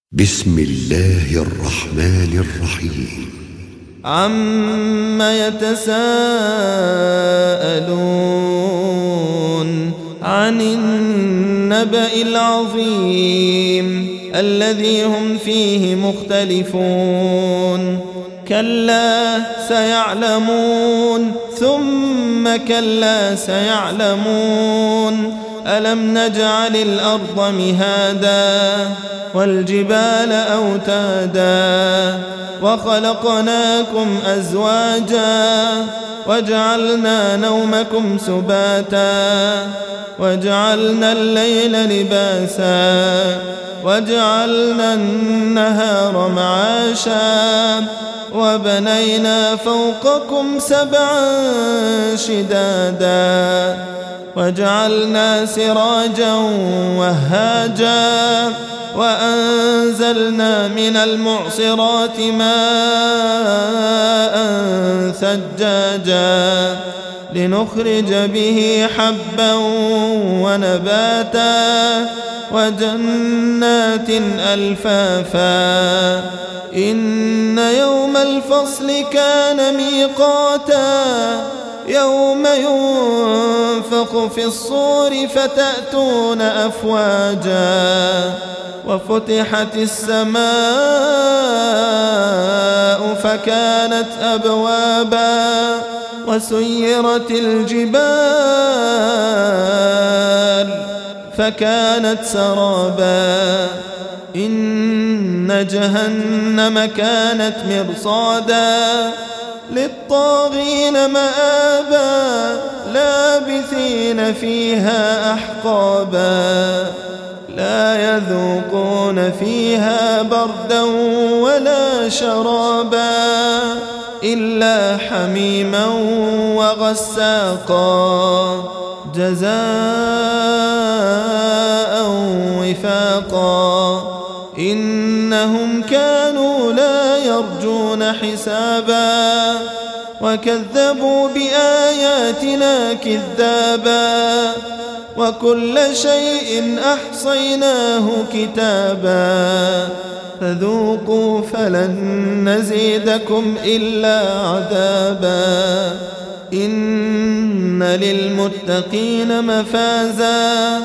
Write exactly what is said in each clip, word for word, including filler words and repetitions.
بسم الله الرحمن الرحيم. عم يتساءلون عن النبأ العظيم الذي هم فيه مختلفون. كلا سيعلمون ثم كلا سيعلمون. ألم نجعل الأرض مهادا والجبال أوتادا وخلقناكم أزواجا وجعلنا نومكم سباتا وجعلنا الليل لباسا وجعلنا النهار معاشا وبنينا فوقكم سبعا شدادا وجعلنا سراجا وهاجا وأنزلنا من المعصرات ماء ثجاجا لنخرج به حبا ونباتا وجنات ألفافا. إن يوم الفصل كان ميقاتا يوم ينفخ في الصور فتأتون أفواجا وفتحت السماء فكانت أبوابا وسيرت الجبال فكانت سرابا. إن جهنم كانت مرصادا للطاغين مآبا لابثين فيها أحقابا لا يذوقون فيها بردا ولا شرابا إلا حميما وغساقا جزاء وفاقا. إنهم كانوا لا يرجون حسابا وكذبوا بآياتنا كذابا وكل شيء أحصيناه كتابا فذوقوا فلن نزيدكم إلا عذابا. إن للمتقين مفازا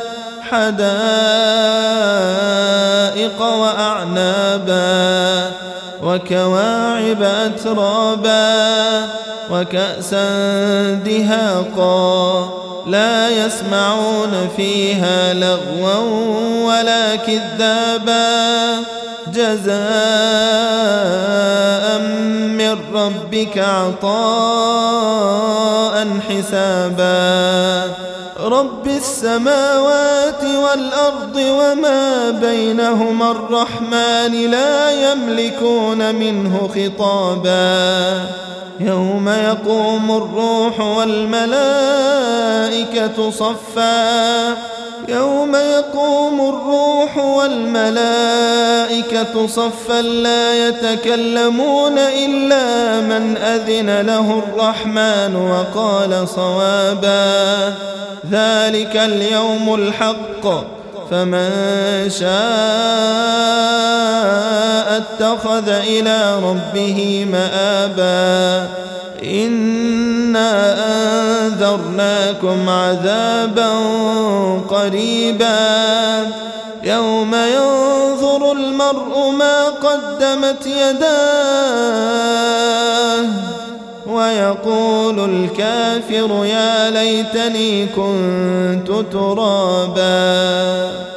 حدائق وأعنابا وكواعب أترابا وكأسا دهاقا لا يسمعون فيها لغوا ولا كذابا جزاء من ربك عطاء حسابا. رب السماوات والأرض وما بينهما الرحمن لا يملكون منه خطابا. يوم يقوم الروح والملائكة صفا يوم يقوم الروح والملائكة صفا لا يتكلمون إلا من أذن له الرحمن وقال صوابا. ذلك اليوم الحق فمن شاء اتخذ إلى ربه مآبا. إنا أنذرناكم عذابا قريبا يوم ينظر المرء ما قدمت يداه ويقول الكافر يا ليتني كنت ترابا.